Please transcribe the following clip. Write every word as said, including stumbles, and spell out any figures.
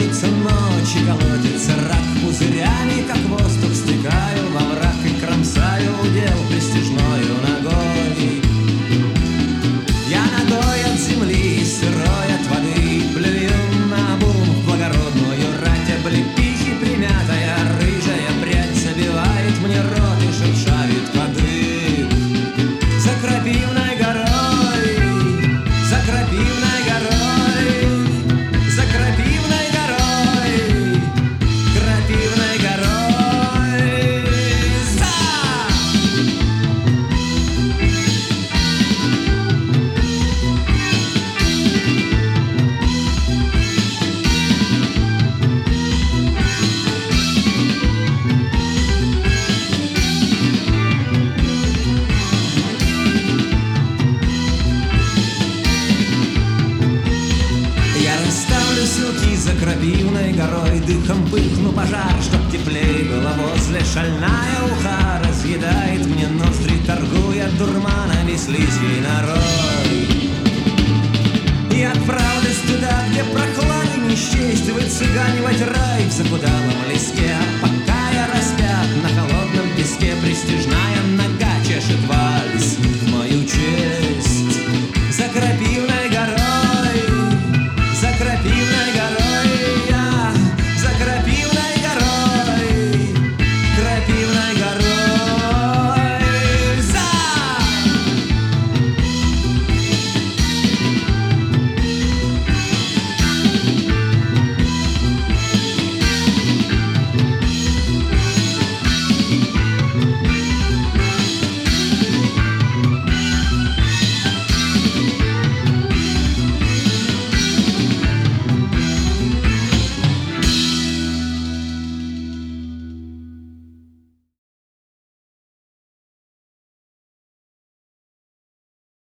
колотится ночь и колотится рак пузырями, как воздух стекаю во мрак и кромсаю удел престижною ногой. Я ногой от земли, сырой от воды, плюю наобум в благородную рать. Облепихи примятая рыжая прядь забивает мне рот и шершавит воды. За крапивной горой, за крапивной горой, за крапивной горой, крапивной горой. За! Я расставлю селки за крапивной горой, дыхом пыхну пожар, чтоб теплей было возле. Шальная уха разъедает мне ноздри, торгуя дурманами слизью нарой. И отправлюсь туда, где прохлады не счесть, выцыганивать рай в захудалом леске. А пока я распят на холодном песке, престижная